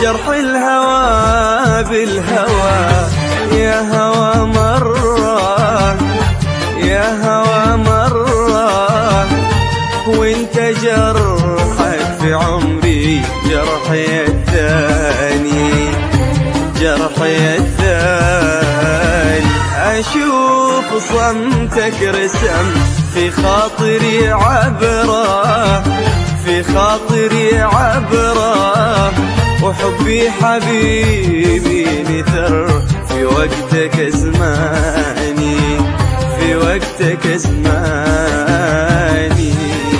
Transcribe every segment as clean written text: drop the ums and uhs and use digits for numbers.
جرح الهوى بالهوى يا هوى مرة، يا هوى مرة، وانت جرحك في عمري جرحي الثاني، جرحي الثاني. أشوف صمتك رسم في خاطري عبرة، في خاطري عبرة، وحبي حبيبي نثر في وقتك زماني، في وقتك زماني.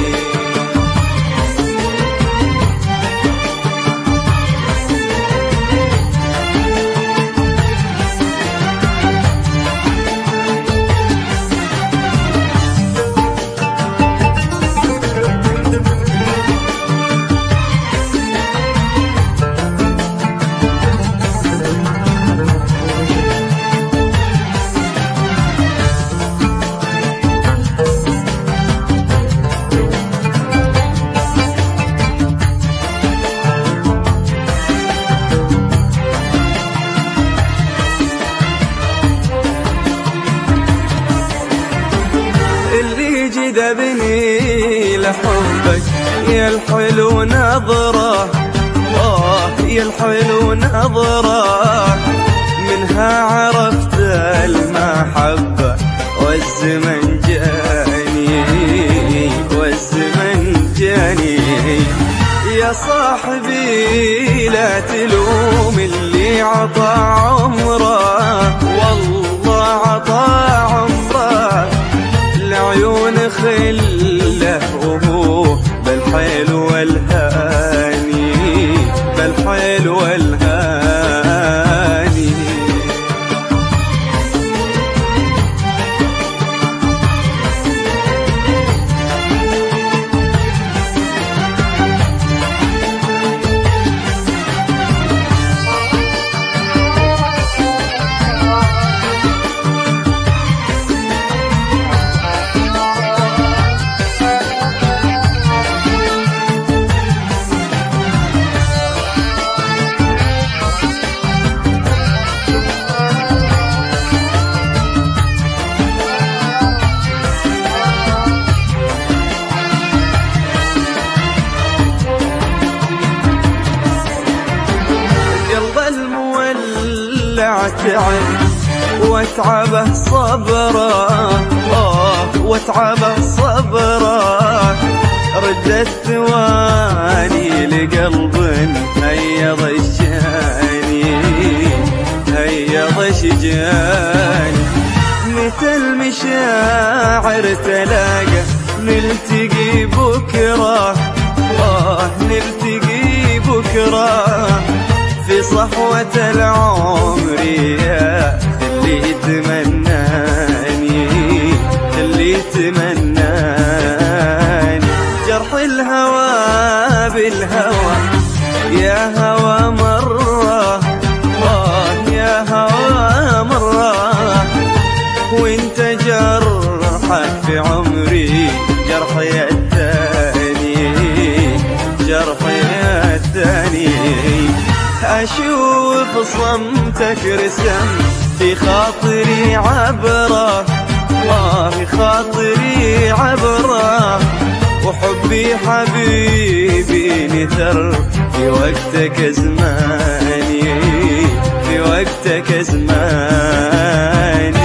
جذبني لحبك يا الحلو نظرة، يا الحلو نظرة، منها عرفت المحبة والزمن جاني، والزمن جاني. يا صاحبي لا تلوم اللي عطى عمره، والله عطى عمره لعيون خله وهو بالحيل والهاني، بالحيل والهاني. تعب واتعبه صبره، واتعبه صبره، ردت ثواني لقلب هيض الشاني، هيض شجاني. متى المشاعر تلاقى نلتقي بكره، نلتقي بكره في صحوة العمر يا اللي تمناني، اللي تمناني. جرح الهوى بالهوى يا هوى مرة، يا هوى مرة، وانت جرحك في عمري جرحي الثاني، جرحي الثاني. أشوف صمتك رسم في خاطري عبرة، في خاطري عبرة، وحبي حبيبي نثر في وقتك زماني، في وقتك زماني.